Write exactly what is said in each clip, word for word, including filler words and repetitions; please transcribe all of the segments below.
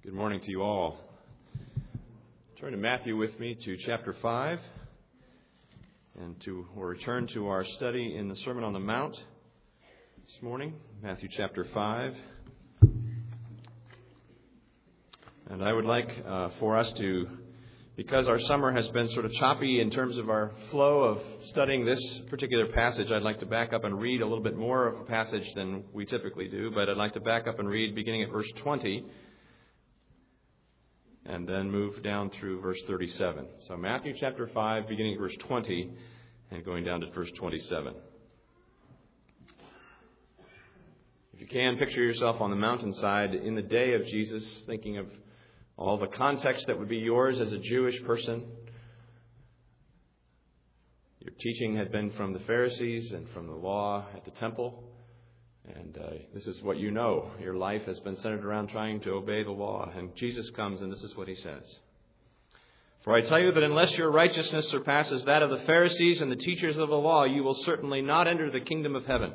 Good morning to you all. Turn to Matthew with me to chapter five, and to we'll return to our study in the Sermon on the Mount this morning, Matthew chapter five. And I would like uh, for us to, because our summer has been sort of choppy in terms of our flow of studying this particular passage, I'd like to back up and read a little bit more of a passage than we typically do, but I'd like to back up and read beginning at verse twenty. And then move down through verse thirty-seven. So Matthew chapter five, beginning at verse twenty, and going down to verse twenty-seven. If you can, picture yourself on the mountainside in the day of Jesus, thinking of all the context that would be yours as a Jewish person. Your teaching had been from the Pharisees and from the law at the temple. And uh, this is what you know. Your life has been centered around trying to obey the law. And Jesus comes, and this is what he says. For I tell you that unless your righteousness surpasses that of the Pharisees and the teachers of the law, you will certainly not enter the kingdom of heaven.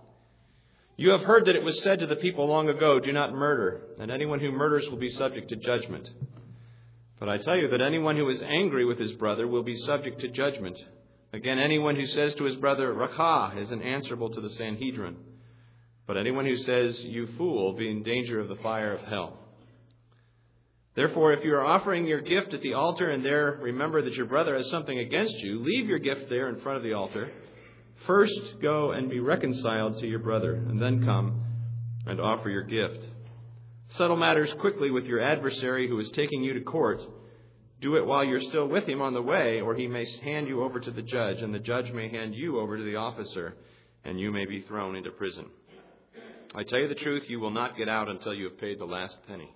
You have heard that it was said to the people long ago, do not murder, and anyone who murders will be subject to judgment. But I tell you that anyone who is angry with his brother will be subject to judgment. Again, anyone who says to his brother, Rakah, is answerable to the Sanhedrin. But anyone who says, you fool, will be in danger of the fire of hell. Therefore, if you are offering your gift at the altar and there remember that your brother has something against you, leave your gift there in front of the altar. First go and be reconciled to your brother, and then come and offer your gift. Settle matters quickly with your adversary who is taking you to court. Do it while you're still with him on the way, or he may hand you over to the judge, and the judge may hand you over to the officer, and you may be thrown into prison. I tell you the truth, you will not get out until you have paid the last penny.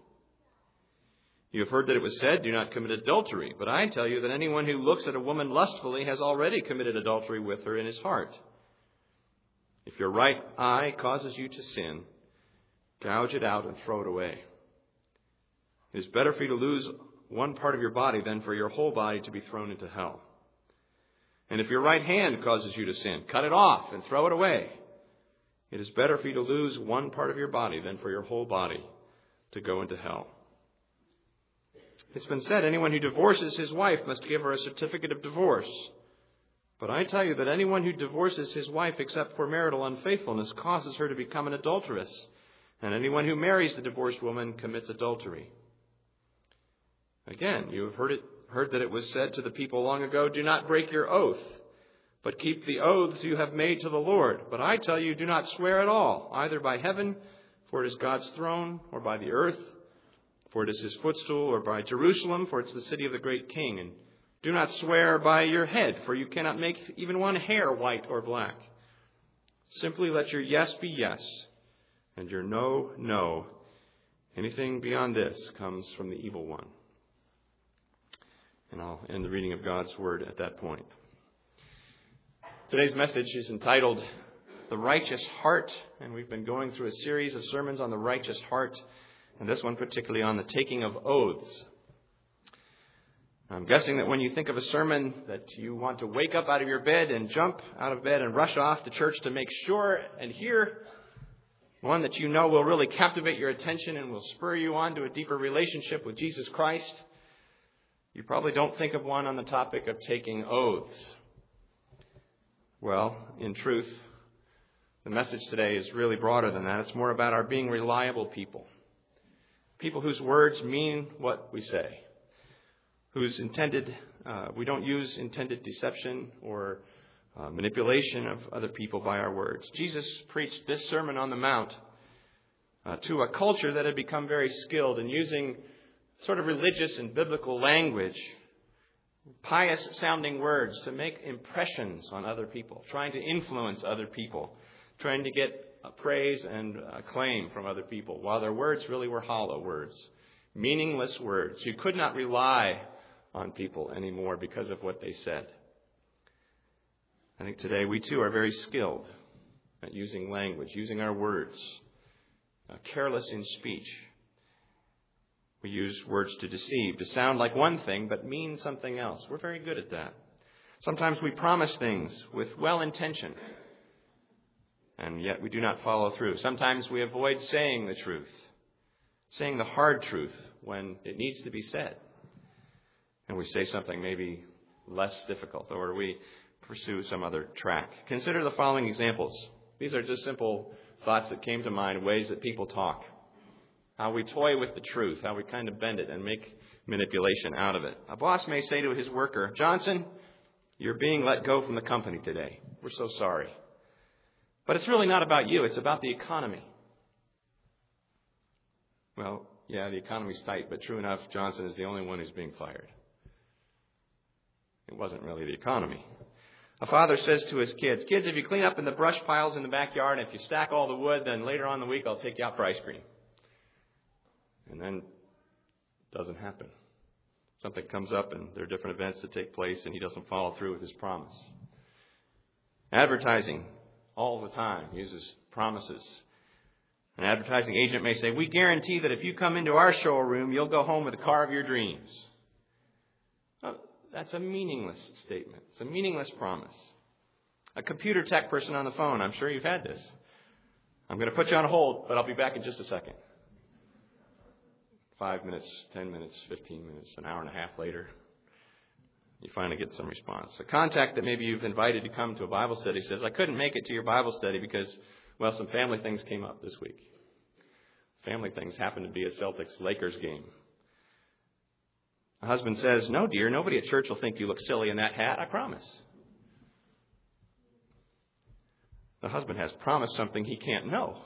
You have heard that it was said, do not commit adultery. But I tell you that anyone who looks at a woman lustfully has already committed adultery with her in his heart. If your right eye causes you to sin, gouge it out and throw it away. It is better for you to lose one part of your body than for your whole body to be thrown into hell. And if your right hand causes you to sin, cut it off and throw it away. It is better for you to lose one part of your body than for your whole body to go into hell. It's been said, anyone who divorces his wife must give her a certificate of divorce. But I tell you that anyone who divorces his wife except for marital unfaithfulness causes her to become an adulteress. And anyone who marries the divorced woman commits adultery. Again, you have heard it, heard that it was said to the people long ago, do not break your oath, but keep the oaths you have made to the Lord. But I tell you, do not swear at all, either by heaven, for it is God's throne, or by the earth, for it is his footstool, or by Jerusalem, for it's the city of the great king. And do not swear by your head, for you cannot make even one hair white or black. Simply let your yes be yes, and your no, no. Anything beyond this comes from the evil one. And I'll end the reading of God's word at that point. Today's message is entitled, The Righteous Heart, and we've been going through a series of sermons on the righteous heart, and this one particularly on the taking of oaths. I'm guessing that when you think of a sermon that you want to wake up out of your bed and jump out of bed and rush off to church to make sure and hear, one that you know will really captivate your attention and will spur you on to a deeper relationship with Jesus Christ, you probably don't think of one on the topic of taking oaths. Well, in truth, the message today is really broader than that. It's more about our being reliable people. People whose words mean what we say. Whose intended, uh, we don't use intended deception or uh, manipulation of other people by our words. Jesus preached this Sermon on the Mount uh, to a culture that had become very skilled in using sort of religious and biblical language, pious-sounding words to make impressions on other people, trying to influence other people, trying to get praise and acclaim from other people, while their words really were hollow words, meaningless words. You could not rely on people anymore because of what they said. I think today we too are very skilled at using language, using our words, uh, careless in speech. We use words to deceive, to sound like one thing, but mean something else. We're very good at that. Sometimes we promise things with well intention, and yet we do not follow through. Sometimes we avoid saying the truth. saying the hard truth when it needs to be said. And we say something maybe less difficult, or we pursue some other track. Consider the following examples. These are just simple thoughts that came to mind, ways that people talk. How we toy with the truth, how we kind of bend it and make manipulation out of it. A boss may say to his worker, "Johnson, you're being let go from the company today. We're so sorry." But it's really not about you. It's about the economy. Well, yeah, the economy's tight, but true enough, Johnson is the only one who's being fired. It wasn't really the economy. A father says to his kids, "Kids, if you clean up in the brush piles in the backyard, and if you stack all the wood, then later on in the week I'll take you out for ice cream." And then it doesn't happen. Something comes up and there are different events that take place and he doesn't follow through with his promise. Advertising all the time uses promises. An advertising agent may say, "We guarantee that if you come into our showroom, you'll go home with the car of your dreams." Well, that's a meaningless statement. It's a meaningless promise. A computer tech person on the phone, I'm sure you've had this. "I'm going to put you on hold, but I'll be back in just a second." Five minutes, ten minutes, fifteen minutes, an hour and a half later, you finally get some response. A contact that maybe you've invited to come to a Bible study says, "I couldn't make it to your Bible study because, well, some family things came up this week." Family things happen to be a Celtics-Lakers game. A husband says, "No, dear, nobody at church will think you look silly in that hat, I promise." The husband has promised something he can't know.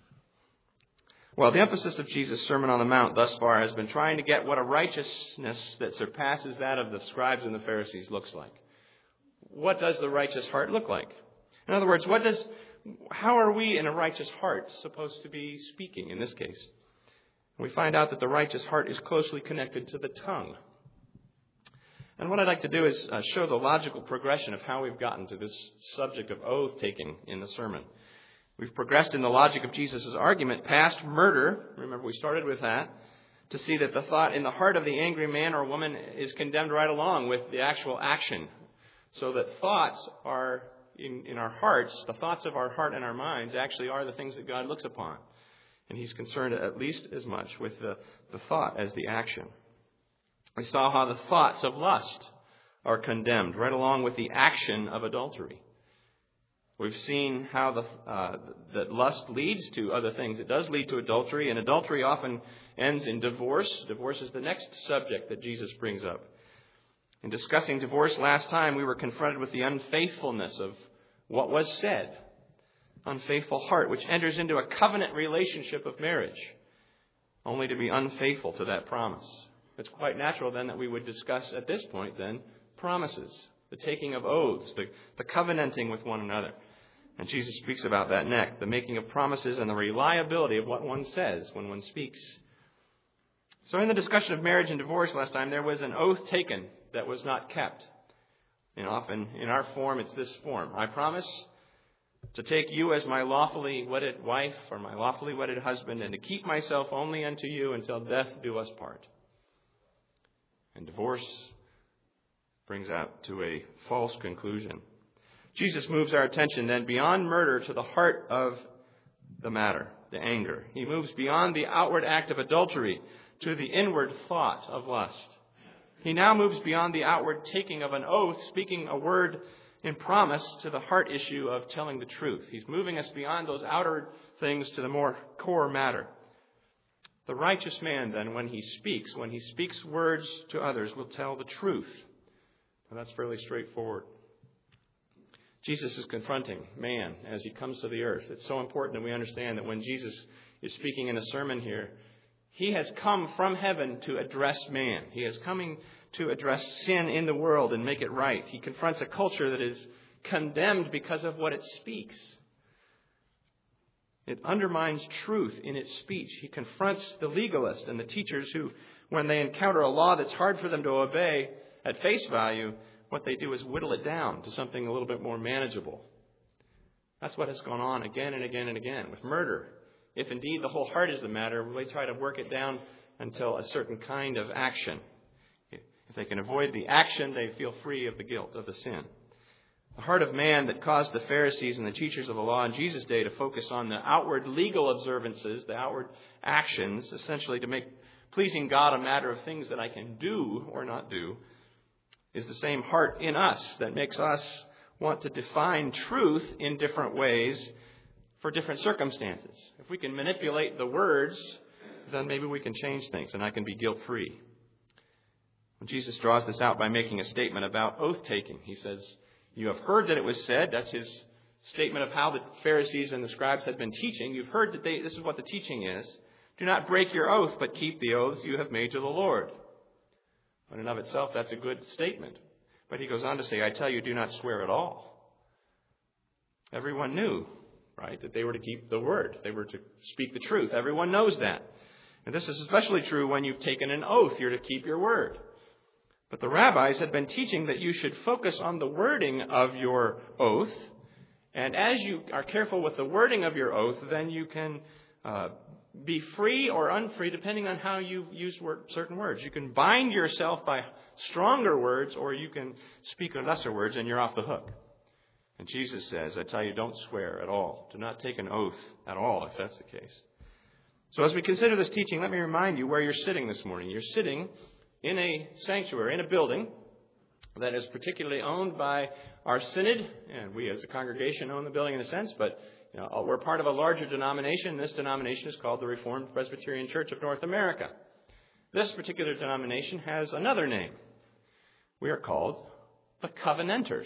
Well, the emphasis of Jesus' Sermon on the Mount thus far has been trying to get what a righteousness that surpasses that of the scribes and the Pharisees looks like. What does the righteous heart look like? In other words, what does, how are we in a righteous heart supposed to be speaking in this case? We find out that the righteous heart is closely connected to the tongue. And what I'd like to do is uh, show the logical progression of how we've gotten to this subject of oath-taking in the sermon. We've progressed in the logic of Jesus' argument past murder. Remember, we started with that. To see that the thought in the heart of the angry man or woman is condemned right along with the actual action. So that thoughts are in, in our hearts, the thoughts of our heart and our minds actually are the things that God looks upon. And He's concerned at least as much with the, the thought as the action. We saw how the thoughts of lust are condemned right along with the action of adultery. We've seen how the, uh, that lust leads to other things. It does lead to adultery, and adultery often ends in divorce. Divorce is the next subject that Jesus brings up. In discussing divorce last time, we were confronted with the unfaithfulness of what was said. Unfaithful heart, which enters into a covenant relationship of marriage, only to be unfaithful to that promise. It's quite natural then that we would discuss at this point then promises, the taking of oaths, the, the covenanting with one another. And Jesus speaks about that next, the making of promises and the reliability of what one says when one speaks. So in the discussion of marriage and divorce last time, there was an oath taken that was not kept. And often in our form, it's this form. I promise to take you as my lawfully wedded wife or my lawfully wedded husband and to keep myself only unto you until death do us part. And divorce brings out to a false conclusion. Jesus moves our attention then beyond murder to the heart of the matter, the anger. He moves beyond the outward act of adultery to the inward thought of lust. He now moves beyond the outward taking of an oath, speaking a word in promise, to the heart issue of telling the truth. He's moving us beyond those outer things to the more core matter. The righteous man, then, when he speaks, when he speaks words to others, will tell the truth. And that's fairly straightforward. Jesus is confronting man as he comes to the earth. It's so important that we understand that when Jesus is speaking in a sermon here, he has come from heaven to address man. He is coming to address sin in the world and make it right. He confronts a culture that is condemned because of what it speaks. It undermines truth in its speech. He confronts the legalist and the teachers who, when they encounter a law that's hard for them to obey at face value, what they do is whittle it down to something a little bit more manageable. That's what has gone on again and again and again with murder. If indeed the whole heart is the matter, they try to work it down until a certain kind of action. If they can avoid the action, they feel free of the guilt of the sin. The heart of man that caused the Pharisees and the teachers of the law in Jesus' day to focus on the outward legal observances, the outward actions, essentially to make pleasing God a matter of things that I can do or not do, is the same heart in us that makes us want to define truth in different ways for different circumstances. If we can manipulate the words, then maybe we can change things and I can be guilt-free. When Jesus draws this out by making a statement about oath-taking, he says, "You have heard that it was said," that's his statement of how the Pharisees and the scribes had been teaching. You've heard that they, this is what the teaching is. "Do not break your oath, but keep the oaths you have made to the Lord." In and of itself, that's a good statement. But he goes on to say, "I tell you, do not swear at all." Everyone knew, right, that they were to keep the word. They were to speak the truth. Everyone knows that. And this is especially true when you've taken an oath. You're to keep your word. But the rabbis had been teaching that you should focus on the wording of your oath. And as you are careful with the wording of your oath, then you can uh, be free or unfree depending on how you use word, certain words. You can bind yourself by stronger words, or you can speak lesser words and you're off the hook. And Jesus says, "I tell you, don't swear at all. Do not take an oath at all if that's the case." So as we consider this teaching, let me remind you where you're sitting this morning. You're sitting in a sanctuary, in a building that is particularly owned by our synod, and we as a congregation own the building in a sense, but you know, we're part of a larger denomination. This denomination is called the Reformed Presbyterian Church of North America. This particular denomination has another name. We are called the Covenanters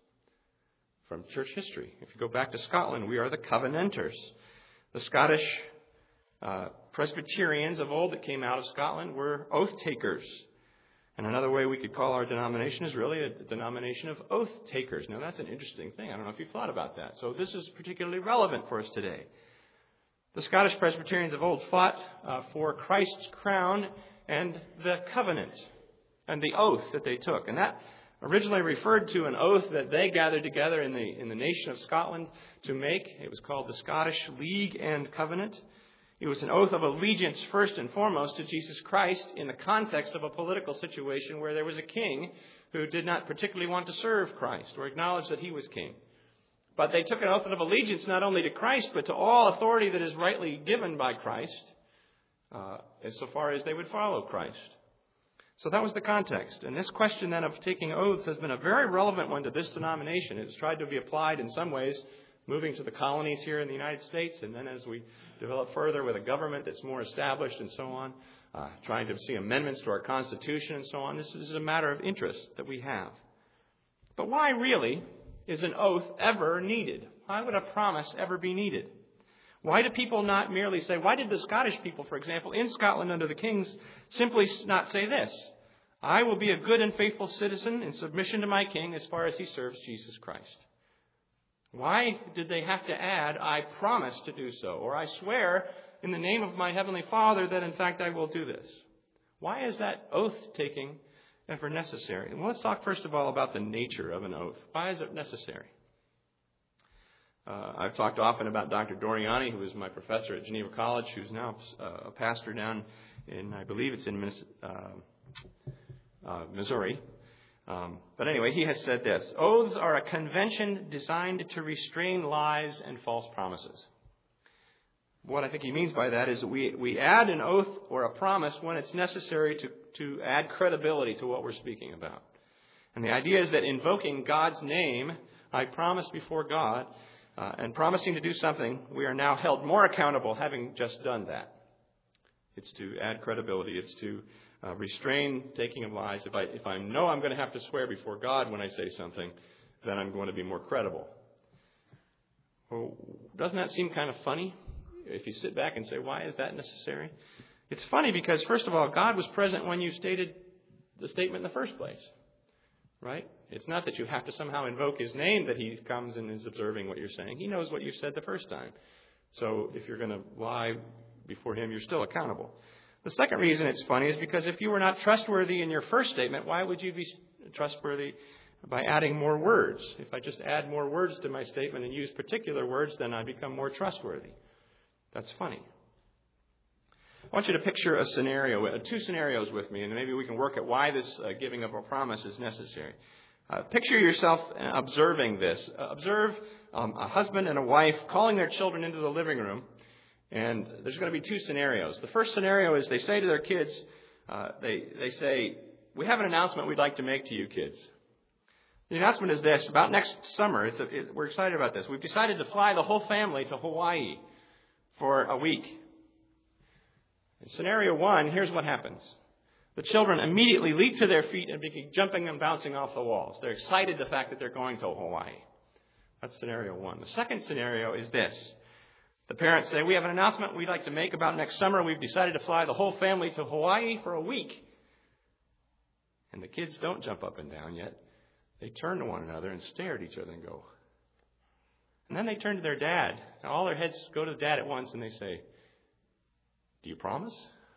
from church history. If you go back to Scotland, we are the Covenanters. The Scottish uh, Presbyterians of old that came out of Scotland were oath takers. And another way we could call our denomination is really a denomination of oath takers. Now, that's an interesting thing. I don't know if you've thought about that. So this is particularly relevant for us today. The Scottish Presbyterians of old fought uh, for Christ's crown and the covenant and the oath that they took. And that originally referred to an oath that they gathered together in the, in the nation of Scotland to make. It was called the Scottish League and Covenant. It was an oath of allegiance first and foremost to Jesus Christ in the context of a political situation where there was a king who did not particularly want to serve Christ or acknowledge that he was king. But they took an oath of allegiance not only to Christ, but to all authority that is rightly given by Christ, uh, insofar as they would follow Christ. So that was the context. And this question then of taking oaths has been a very relevant one to this denomination. It's tried to be applied in some ways, moving to the colonies here in the United States, and then as we develop further with a government that's more established and so on, uh, trying to see amendments to our Constitution and so on. This is a matter of interest that we have. But why really is an oath ever needed? Why would a promise ever be needed? Why do people not merely say, why did the Scottish people, for example, in Scotland under the kings, simply not say this? "I will be a good and faithful citizen in submission to my king as far as he serves Jesus Christ." Why did they have to add, "I promise to do so," or "I swear in the name of my heavenly Father that in fact I will do this"? Why is that oath-taking ever necessary? And let's talk first of all about the nature of an oath. Why is it necessary? Uh, I've talked often about Doctor Doriani, who was my professor at Geneva College, who's now uh, a pastor down in, I believe it's in uh, uh, Missouri. Um, but anyway, he has said this: "Oaths are a convention designed to restrain lies and false promises." What I think he means by that is that we, we add an oath or a promise when it's necessary to, to add credibility to what we're speaking about. And the idea is that invoking God's name, I promise before God, uh, and promising to do something, we are now held more accountable having just done that. It's to add credibility. It's to Uh, restrain taking of lies. If I if I know I'm going to have to swear before God when I say something, then I'm going to be more credible. Well, doesn't that seem kind of funny? If you sit back and say, why is that necessary? It's funny because, first of all, God was present when you stated the statement in the first place, right? It's not that you have to somehow invoke his name that he comes and is observing what you're saying. He knows what you said the first time. So if you're going to lie before him, you're still accountable. The second reason it's funny is because if you were not trustworthy in your first statement, why would you be trustworthy by adding more words? If I just add more words to my statement and use particular words, then I become more trustworthy. That's funny. I want you to picture a scenario, two scenarios with me, and maybe we can work at why this uh, giving of a promise is necessary. Uh, picture yourself observing this. Uh, observe um, a husband and a wife calling their children into the living room. And there's going to be two scenarios. The first scenario is they say to their kids, uh, they, they say, "We have an announcement we'd like to make to you kids. The announcement is this: about next summer, it's a, it, we're excited about this. We've decided to fly the whole family to Hawaii for a week." In scenario one, here's what happens. The children immediately leap to their feet and begin jumping and bouncing off the walls. They're excited the fact that they're going to Hawaii. That's scenario one. The second scenario is this. The parents say, "We have an announcement we'd like to make about next summer. We've decided to fly the whole family to Hawaii for a week." And the kids don't jump up and down yet. They turn to one another and stare at each other and go. And then they turn to their dad. And all their heads go to the dad at once and they say, "Do you promise?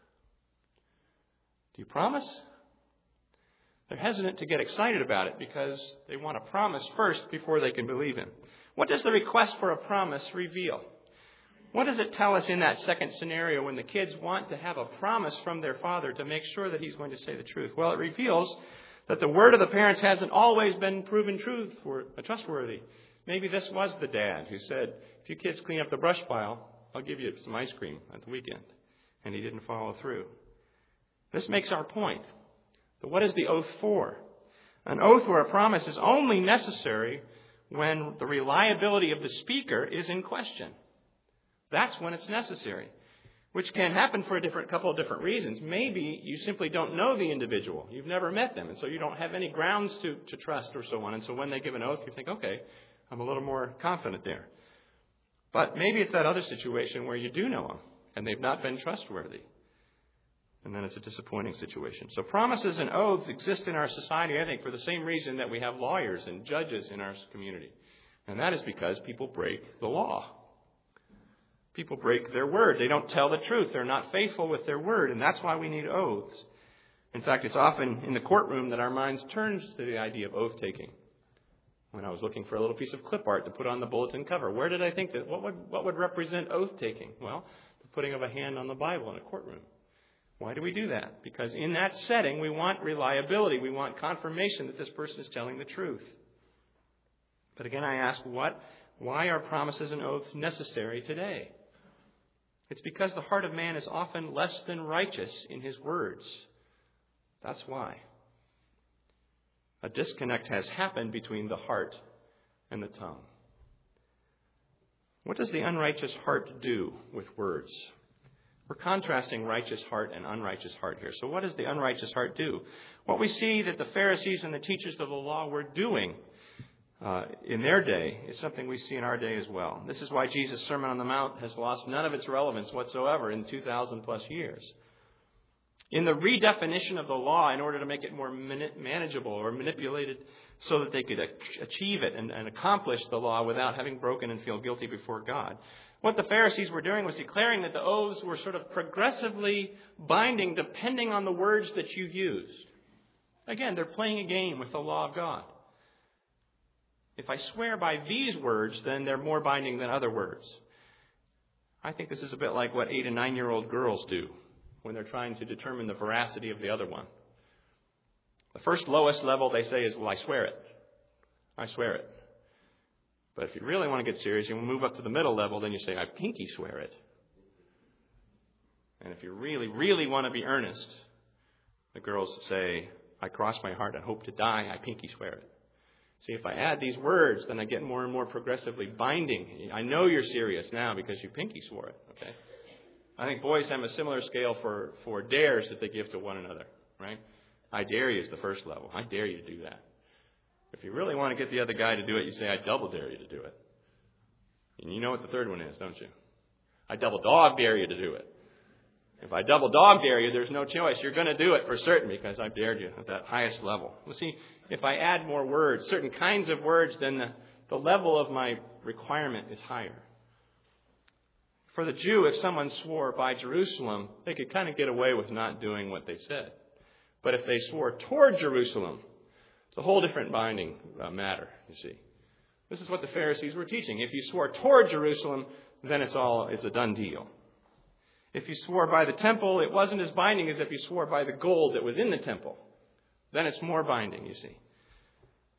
Do you promise?" They're hesitant to get excited about it because they want a promise first before they can believe him. What does the request for a promise reveal? What does it tell us in that second scenario when the kids want to have a promise from their father to make sure that he's going to say the truth? Well, it reveals that the word of the parents hasn't always been proven truth or trustworthy. Maybe this was the dad who said, "If you kids clean up the brush pile, I'll give you some ice cream at the weekend." And he didn't follow through. This makes our point. But what is the oath for? An oath or a promise is only necessary when the reliability of the speaker is in question. That's when it's necessary, which can happen for a different couple of different reasons. Maybe you simply don't know the individual. You've never met them, and so you don't have any grounds to, to trust or so on. And so when they give an oath, you think, okay, I'm a little more confident there. But maybe it's that other situation where you do know them, and they've not been trustworthy. And then it's a disappointing situation. So promises and oaths exist in our society, I think, for the same reason that we have lawyers and judges in our community. And that is because people break the law. People break their word. They don't tell the truth. They're not faithful with their word. And that's why we need oaths. In fact, it's often in the courtroom that our minds turn to the idea of oath-taking. When I was looking for a little piece of clip art to put on the bulletin cover, where did I think that, what would, what would represent oath-taking? Well, the putting of a hand on the Bible in a courtroom. Why do we do that? Because in that setting, we want reliability. We want confirmation that this person is telling the truth. But again, I ask, what, why are promises and oaths necessary today? It's because the heart of man is often less than righteous in his words. That's why. A disconnect has happened between the heart and the tongue. What does the unrighteous heart do with words? We're contrasting righteous heart and unrighteous heart here. So what does the unrighteous heart do? What we see that the Pharisees and the teachers of the law were doing uh, in their day is something we see in our day as well. This is why Jesus' Sermon on the Mount has lost none of its relevance whatsoever in two thousand plus years. In the redefinition of the law in order to make it more manageable or manipulated so that they could achieve it and, and accomplish the law without having broken and feel guilty before God, what the Pharisees were doing was declaring that the oaths were sort of progressively binding depending on the words that you used. Again, they're playing a game with the law of God. If I swear by these words, then they're more binding than other words. I think this is a bit like what eight and nine-year-old girls do when they're trying to determine the veracity of the other one. The first lowest level they say is, well, I swear it. I swear it. But if you really want to get serious, you move up to the middle level, then you say, I pinky swear it. And if you really, really want to be earnest, the girls say, I cross my heart and hope to die, I pinky swear it. See, if I add these words, then I get more and more progressively binding. I know you're serious now because you pinky swore it, okay? I think boys have a similar scale for, for dares that they give to one another, right? I dare you is the first level. I dare you to do that. If you really want to get the other guy to do it, you say, I double dare you to do it. And you know what the third one is, don't you? I double dog dare you to do it. If I double dog dare you, there's no choice. You're going to do it for certain because I've dared you at that highest level. Well, see, if I add more words, certain kinds of words, then the, the level of my requirement is higher. For the Jew, if someone swore by Jerusalem, they could kind of get away with not doing what they said. But if they swore toward Jerusalem, it's a whole different binding uh, matter, you see. This is what the Pharisees were teaching. If you swore toward Jerusalem, then it's all it's a done deal. If you swore by the temple, it wasn't as binding as if you swore by the gold that was in the temple. Then it's more binding, you see.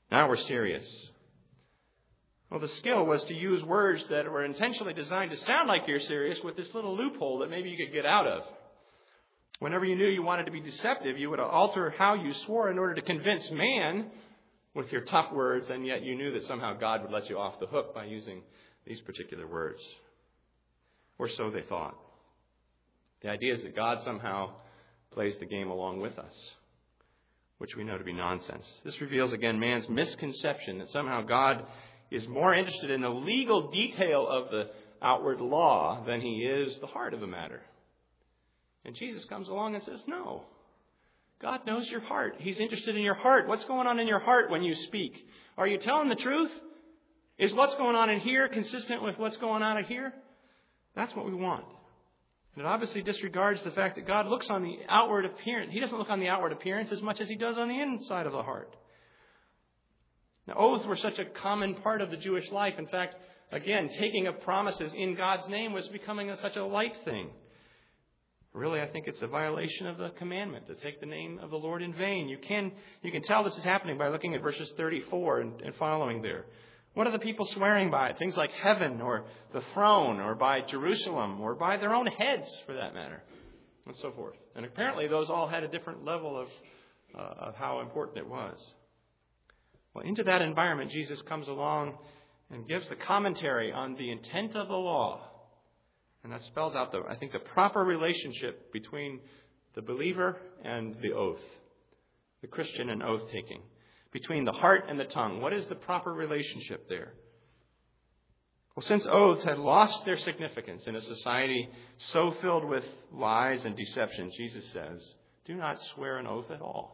Now we're serious. Well, the skill was to use words that were intentionally designed to sound like you're serious with this little loophole that maybe you could get out of. Whenever you knew you wanted to be deceptive, you would alter how you swore in order to convince man with your tough words, and yet you knew that somehow God would let you off the hook by using these particular words. Or so they thought. The idea is that God somehow plays the game along with us, which we know to be nonsense. This reveals again man's misconception that somehow God is more interested in the legal detail of the outward law than he is the heart of the matter. And Jesus comes along and says, no. God knows your heart. He's interested in your heart. What's going on in your heart when you speak? Are you telling the truth? Is what's going on in here consistent with what's going on in here? That's what we want. And it obviously disregards the fact that God looks on the outward appearance. He doesn't look on the outward appearance as much as he does on the inside of the heart. Now, oaths were such a common part of the Jewish life. In fact, again, taking of promises in God's name was becoming a, such a light thing. Really, I think it's a violation of the commandment to take the name of the Lord in vain. You can you can tell this is happening by looking at verses thirty-four and, and following there. What are the people swearing by? Things like heaven or the throne or by Jerusalem or by their own heads, for that matter, and so forth. And apparently those all had a different level of, uh, of how important it was. Well, into that environment, Jesus comes along and gives the commentary on the intent of the law. And that spells out, the, I think, the proper relationship between the believer and the oath, the Christian and oath-taking, between the heart and the tongue. What is the proper relationship there? Well, since oaths had lost their significance in a society so filled with lies and deception, Jesus says, do not swear an oath at all.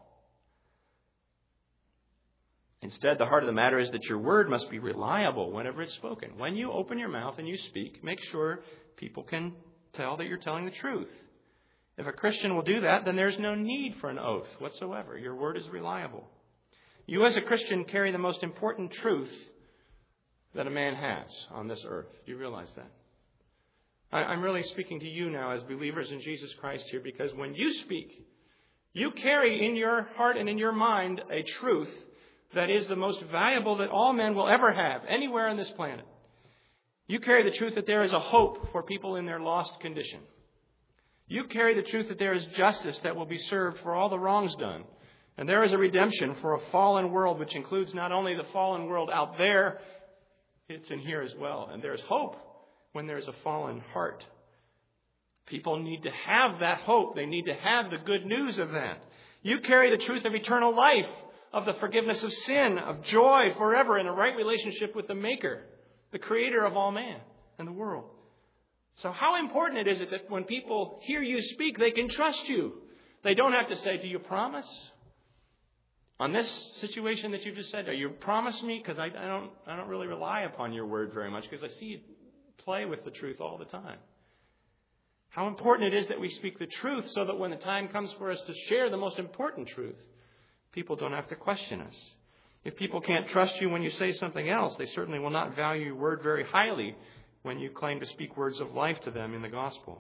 Instead, the heart of the matter is that your word must be reliable whenever it's spoken. When you open your mouth and you speak, make sure people can tell that you're telling the truth. If a Christian will do that, then there's no need for an oath whatsoever. Your word is reliable. You as a Christian carry the most important truth that a man has on this earth. Do you realize that? I'm really speaking to you now as believers in Jesus Christ here, because when you speak, you carry in your heart and in your mind a truth that is the most valuable that all men will ever have anywhere on this planet. You carry the truth that there is a hope for people in their lost condition. You carry the truth that there is justice that will be served for all the wrongs done. And there is a redemption for a fallen world, which includes not only the fallen world out there, it's in here as well. And there's hope when there's a fallen heart. People need to have that hope. They need to have the good news of that. You carry the truth of eternal life, of the forgiveness of sin, of joy forever in a right relationship with the Maker, the Creator of all man and the world. So how important it is it that when people hear you speak, they can trust you. They don't have to say, do you promise? On this situation that you've just said, do you promise me? Because I, I don't I don't really rely upon your word very much, because I see you play with the truth all the time. How important it is that we speak the truth so that when the time comes for us to share the most important truth, people don't have to question us. If people can't trust you when you say something else, they certainly will not value your word very highly when you claim to speak words of life to them in the gospel.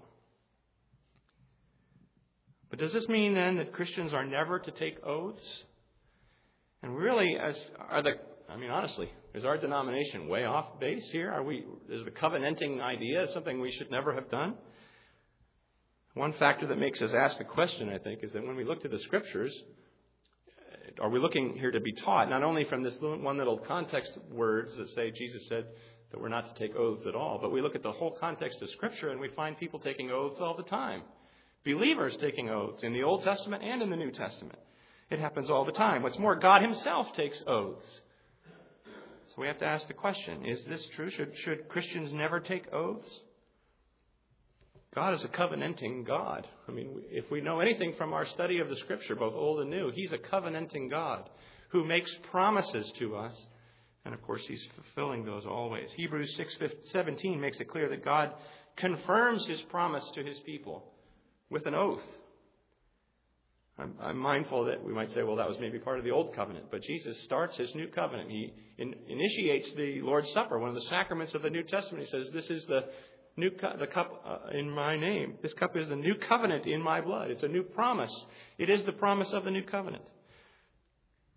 But does this mean then that Christians are never to take oaths? And really, as are the, I mean, honestly, is our denomination way off base here? Are we, is the covenanting idea something we should never have done? One factor that makes us ask the question, I think, is that when we look to the Scriptures, are we looking here to be taught, not only from this one little context words that say Jesus said that we're not to take oaths at all, but we look at the whole context of Scripture and we find people taking oaths all the time. Believers taking oaths in the Old Testament and in the New Testament. It happens all the time. What's more, God himself takes oaths. So we have to ask the question, is this true? Should, should Christians never take oaths? God is a covenanting God. I mean, if we know anything from our study of the Scripture, both Old and New, he's a covenanting God who makes promises to us. And, of course, he's fulfilling those always. Hebrews six seventeen makes it clear that God confirms his promise to his people with an oath. I'm, I'm mindful that we might say, well, that was maybe part of the Old Covenant. But Jesus starts his new covenant. He in, initiates the Lord's Supper, one of the sacraments of the New Testament. He says, this is the New cu- the cup uh, in my name. This cup is the new covenant in my blood. It's a new promise. It is the promise of the new covenant.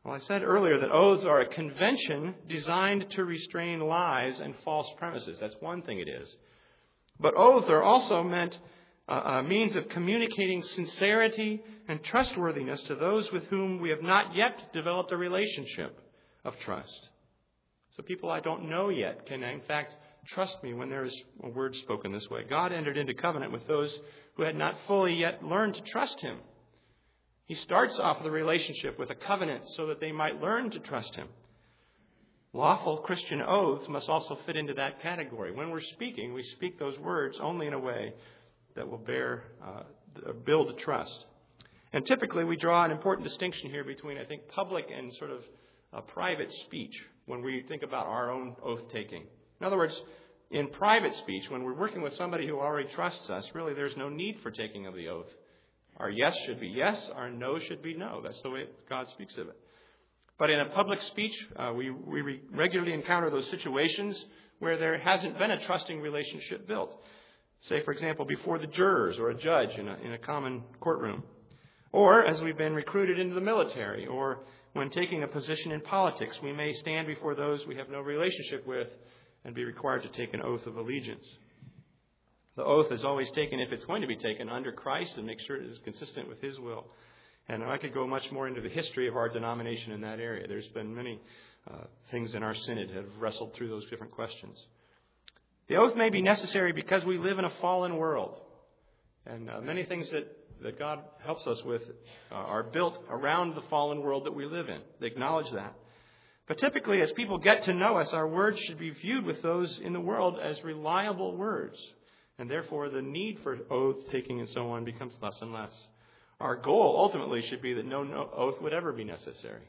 Well, I said earlier that oaths are a convention designed to restrain lies and false premises. That's one thing it is. But oaths are also meant uh, a means of communicating sincerity and trustworthiness to those with whom we have not yet developed a relationship of trust. So people I don't know yet can, in fact, trust me when there is a word spoken this way. God entered into covenant with those who had not fully yet learned to trust Him. He starts off the relationship with a covenant so that they might learn to trust Him. Lawful Christian oaths must also fit into that category. When we're speaking, we speak those words only in a way that will bear, uh, build trust. And typically we draw an important distinction here between, I think, public and sort of uh, private speech when we think about our own oath-taking. In other words, in private speech, when we're working with somebody who already trusts us, really there's no need for taking of the oath. Our yes should be yes, our no should be no. That's the way God speaks of it. But in a public speech, uh, we, we regularly encounter those situations where there hasn't been a trusting relationship built. Say, for example, before the jurors or a judge in a, in a common courtroom. Or as we've been recruited into the military, or when taking a position in politics, we may stand before those we have no relationship with and be required to take an oath of allegiance. The oath is always taken, if it's going to be taken, under Christ and make sure it is consistent with His will. And I could go much more into the history of our denomination in that area. There's been many uh, things in our synod that have wrestled through those different questions. The oath may be necessary because we live in a fallen world. And uh, many things that, that God helps us with uh, are built around the fallen world that we live in. They acknowledge that. But typically, as people get to know us, our words should be viewed with those in the world as reliable words. And therefore, the need for oath-taking and so on becomes less and less. Our goal ultimately should be that no, no oath would ever be necessary.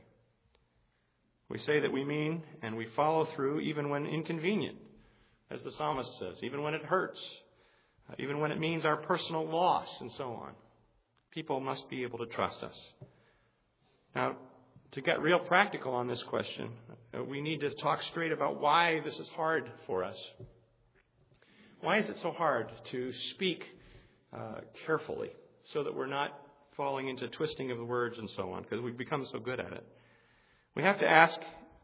We say that we mean and we follow through even when inconvenient, as the psalmist says, even when it hurts, even when it means our personal loss and so on. People must be able to trust us. Now, to get real practical on this question, we need to talk straight about why this is hard for us. Why is it so hard to speak uh, carefully so that we're not falling into twisting of the words and so on, because we've become so good at it? We have to ask,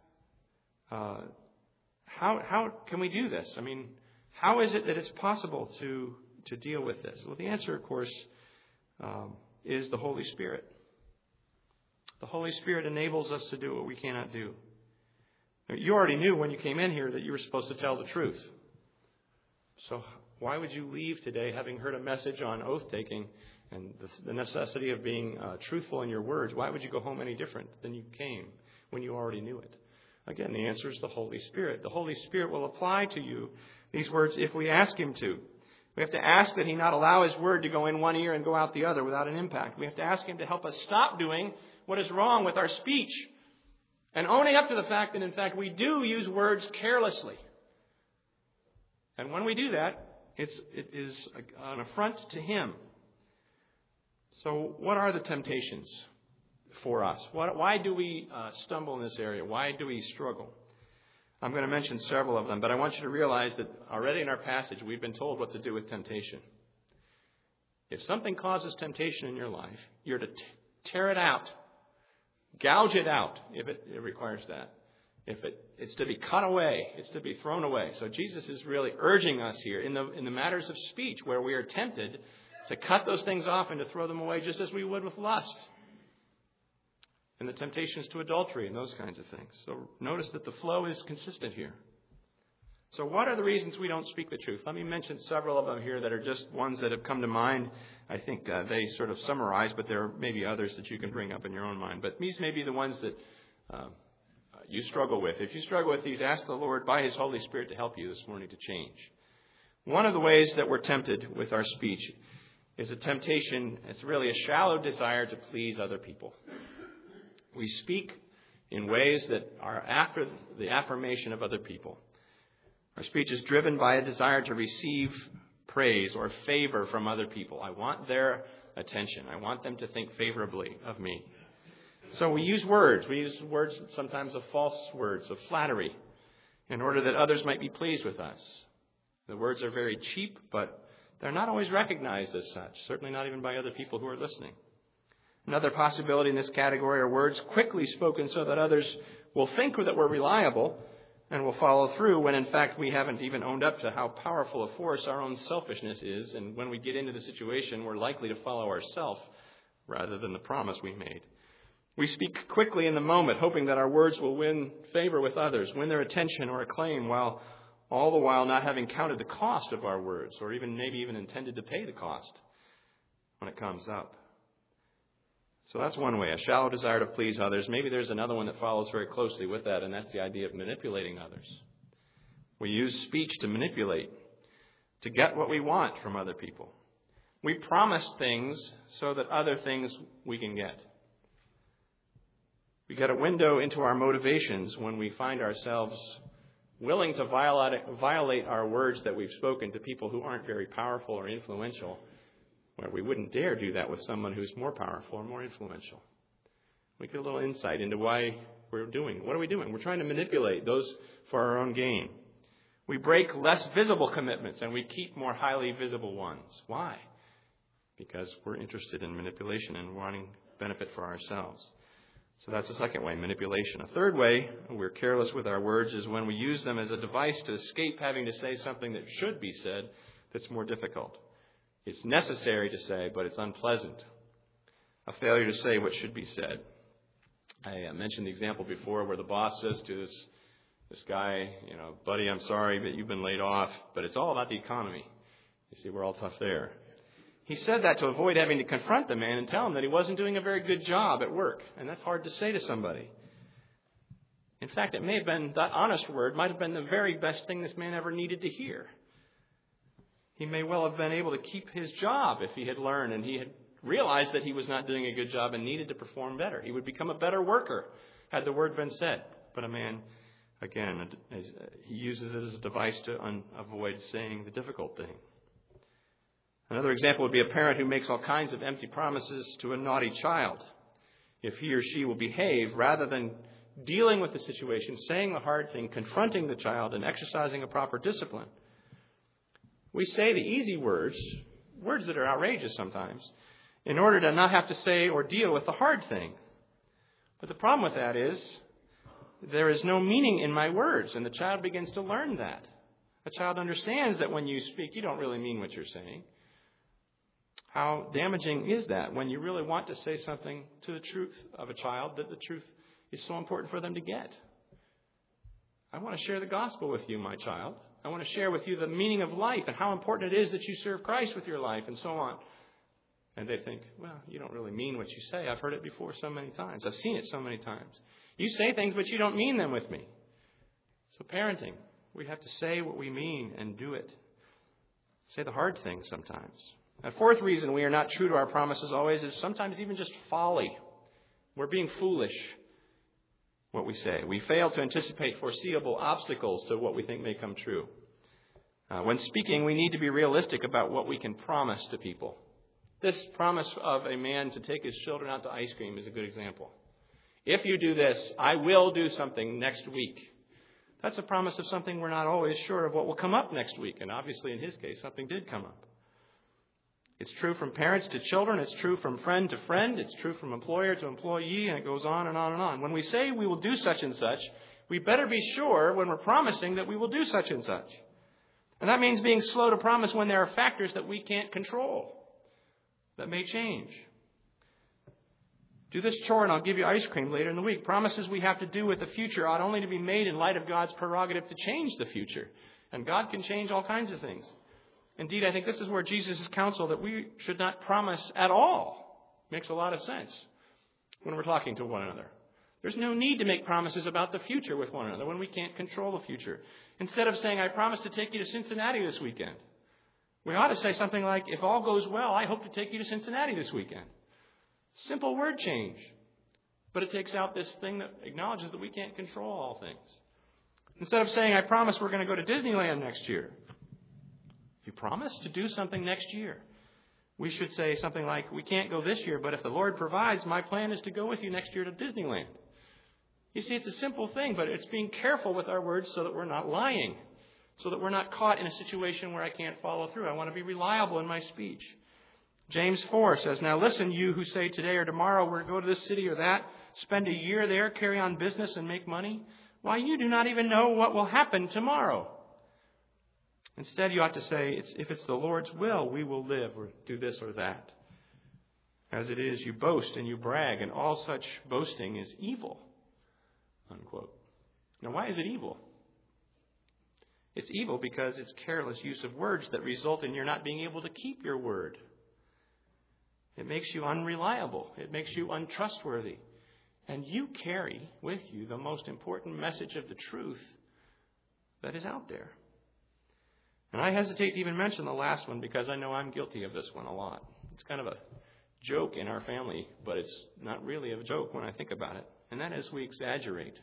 uh, how how can we do this? I mean, how is it that it's possible to, to deal with this? Well, the answer, of course, um, is the Holy Spirit. The Holy Spirit enables us to do what we cannot do. You already knew when you came in here that you were supposed to tell the truth. So why would you leave today having heard a message on oath-taking and the necessity of being uh, truthful in your words? Why would you go home any different than you came when you already knew it? Again, the answer is the Holy Spirit. The Holy Spirit will apply to you these words if we ask Him to. We have to ask that He not allow His word to go in one ear and go out the other without an impact. We have to ask Him to help us stop doing what is wrong with our speech and owning up to the fact that, in fact, we do use words carelessly. And when we do that, it's, it is an affront to Him. So what are the temptations for us? What, why do we uh, stumble in this area? Why do we struggle? I'm going to mention several of them, but I want you to realize that already in our passage, we've been told what to do with temptation. If something causes temptation in your life, you're to t- tear it out. Gouge it out if it, it requires that. If it, it's to be cut away, it's to be thrown away. So Jesus is really urging us here in the in the matters of speech where we are tempted to cut those things off and to throw them away just as we would with lust. And the temptations to adultery and those kinds of things. So notice that the flow is consistent here. So what are the reasons we don't speak the truth? Let me mention several of them here that are just ones that have come to mind. I think uh, they sort of summarize, but there may be others that you can bring up in your own mind. But these may be the ones that uh, you struggle with. If you struggle with these, ask the Lord by His Holy Spirit to help you this morning to change. One of the ways that we're tempted with our speech is a temptation. It's really a shallow desire to please other people. We speak in ways that are after the affirmation of other people. Our speech is driven by a desire to receive praise or favor from other people. I want their attention. I want them to think favorably of me. So we use words. We use words, sometimes of false words, of flattery, in order that others might be pleased with us. The words are very cheap, but they're not always recognized as such, certainly not even by other people who are listening. Another possibility in this category are words quickly spoken so that others will think that we're reliable and will follow through when in fact we haven't even owned up to how powerful a force our own selfishness is. And when we get into the situation, we're likely to follow ourselves rather than the promise we made. We speak quickly in the moment, hoping that our words will win favor with others, win their attention or acclaim, while all the while not having counted the cost of our words, or even maybe even intended to pay the cost when it comes up. So that's one way, a shallow desire to please others. Maybe there's another one that follows very closely with that, and that's the idea of manipulating others. We use speech to manipulate, to get what we want from other people. We promise things so that other things we can get. We get a window into our motivations when we find ourselves willing to violate, violate our words that we've spoken to people who aren't very powerful or influential, where we wouldn't dare do that with someone who's more powerful or more influential. We get a little insight into why we're doing. What are we doing? We're trying to manipulate those for our own gain. We break less visible commitments and we keep more highly visible ones. Why? Because we're interested in manipulation and wanting benefit for ourselves. So that's the second way, manipulation. A third way, we're careless with our words, is when we use them as a device to escape having to say something that should be said that's more difficult. It's necessary to say, but it's unpleasant. A failure to say what should be said. I mentioned the example before where the boss says to this, this guy, you know, buddy, I'm sorry, but you've been laid off, but it's all about the economy. You see, we're all tough there. He said that to avoid having to confront the man and tell him that he wasn't doing a very good job at work. And that's hard to say to somebody. In fact, it may have been, that honest word might have been the very best thing this man ever needed to hear. He may well have been able to keep his job if he had learned and he had realized that he was not doing a good job and needed to perform better. He would become a better worker had the word been said. But a man, again, he uses it as a device to un- avoid saying the difficult thing. Another example would be a parent who makes all kinds of empty promises to a naughty child. If he or she will behave, rather than dealing with the situation, saying the hard thing, confronting the child, and exercising a proper discipline. We say the easy words, words that are outrageous sometimes, in order to not have to say or deal with the hard thing. But the problem with that is there is no meaning in my words, and the child begins to learn that. A child understands that when you speak, you don't really mean what you're saying. How damaging is that when you really want to say something to the truth of a child that the truth is so important for them to get? I want to share the gospel with you, my child. I want to share with you the meaning of life and how important it is that you serve Christ with your life and so on. And they think, well, you don't really mean what you say. I've heard it before so many times. I've seen it so many times. You say things, but you don't mean them with me. So parenting, we have to say what we mean and do it. Say the hard things sometimes. A fourth reason we are not true to our promises always is sometimes even just folly. We're being foolish, what we say. We fail to anticipate foreseeable obstacles to what we think may come true. Uh, when speaking, we need to be realistic about what we can promise to people. This promise of a man to take his children out to ice cream is a good example. If you do this, I will do something next week. That's a promise of something we're not always sure of what will come up next week. And obviously, in his case, something did come up. It's true from parents to children. It's true from friend to friend. It's true from employer to employee, and it goes on and on and on. When we say we will do such and such, we better be sure when we're promising that we will do such and such. And that means being slow to promise when there are factors that we can't control that may change. Do this chore and I'll give you ice cream later in the week. Promises we have to do with the future ought only to be made in light of God's prerogative to change the future. And God can change all kinds of things. Indeed, I think this is where Jesus' counsel that we should not promise at all makes a lot of sense when we're talking to one another. There's no need to make promises about the future with one another when we can't control the future. Instead of saying, I promise to take you to Cincinnati this weekend, we ought to say something like, if all goes well, I hope to take you to Cincinnati this weekend. Simple word change. But it takes out this thing that acknowledges that we can't control all things. Instead of saying, I promise we're going to go to Disneyland next year, you promise to do something next year. We should say something like, we can't go this year, but if the Lord provides, my plan is to go with you next year to Disneyland. You see, it's a simple thing, but it's being careful with our words so that we're not lying, so that we're not caught in a situation where I can't follow through. I want to be reliable in my speech. James four says, now listen, you who say today or tomorrow we're going to go to this city or that, spend a year there, carry on business and make money. Why, you do not even know what will happen tomorrow. Instead, you ought to say, it's, if it's the Lord's will, we will live or do this or that. As it is, you boast and you brag, and all such boasting is evil. Unquote. Now, why is it evil? It's evil because it's careless use of words that result in your not being able to keep your word. It makes you unreliable. It makes you untrustworthy. And you carry with you the most important message of the truth that is out there. And I hesitate to even mention the last one because I know I'm guilty of this one a lot. It's kind of a joke in our family, but it's not really a joke when I think about it. And that is we exaggerate.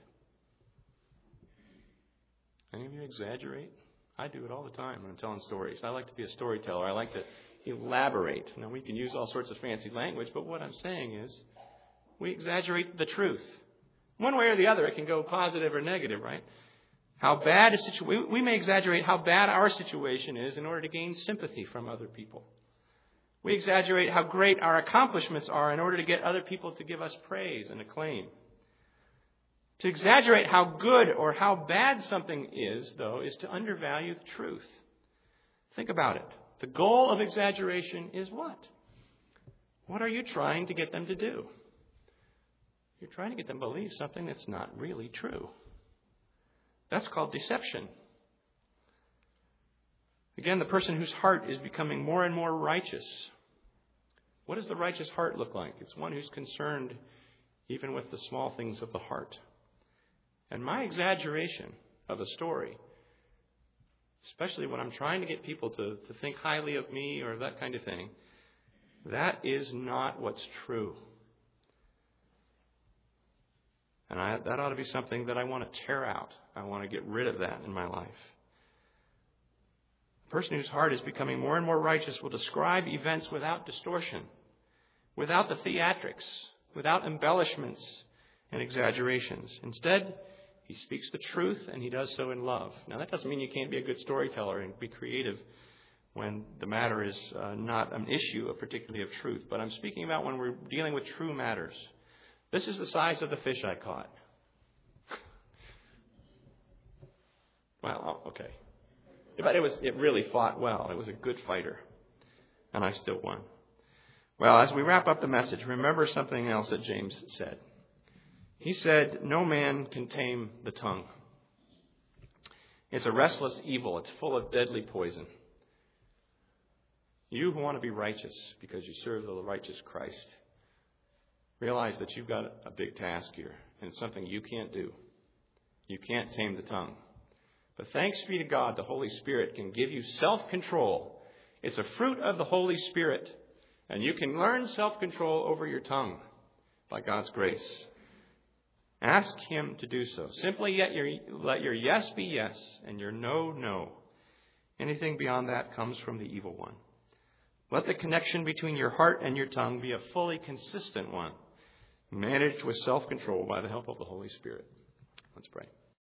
Any of you exaggerate? I do it all the time when I'm telling stories. I like to be a storyteller. I like to elaborate. Now, we can use all sorts of fancy language, but what I'm saying is we exaggerate the truth. One way or the other, it can go positive or negative, right? How bad a situation, we may exaggerate how bad our situation is in order to gain sympathy from other people. We exaggerate how great our accomplishments are in order to get other people to give us praise and acclaim. To exaggerate how good or how bad something is, though, is to undervalue the truth. Think about it. The goal of exaggeration is what? What are you trying to get them to do? You're trying to get them to believe something that's not really true. That's called deception. Again, the person whose heart is becoming more and more righteous. What does the righteous heart look like? It's one who's concerned even with the small things of the heart. And my exaggeration of a story, especially when I'm trying to get people to, to think highly of me or that kind of thing, that is not what's true. And I, that ought to be something that I want to tear out. I want to get rid of that in my life. The person whose heart is becoming more and more righteous will describe events without distortion, without the theatrics, without embellishments and exaggerations. Instead, he speaks the truth, and he does so in love. Now, that doesn't mean you can't be a good storyteller and be creative when the matter is uh, not an issue, of particularly of truth. But I'm speaking about when we're dealing with true matters. This is the size of the fish I caught. Well, okay. But it was it really fought well. It was a good fighter. And I still won. Well, as we wrap up the message, remember something else that James said. He said, no man can tame the tongue. It's a restless evil. It's full of deadly poison. You who want to be righteous because you serve the righteous Christ, realize that you've got a big task here, and it's something you can't do. You can't tame the tongue. But thanks be to God, the Holy Spirit can give you self-control. It's a fruit of the Holy Spirit, and you can learn self-control over your tongue by God's grace. Ask Him to do so. Simply let your, let your yes be yes and your no, no. Anything beyond that comes from the evil one. Let the connection between your heart and your tongue be a fully consistent one, managed with self-control by the help of the Holy Spirit. Let's pray.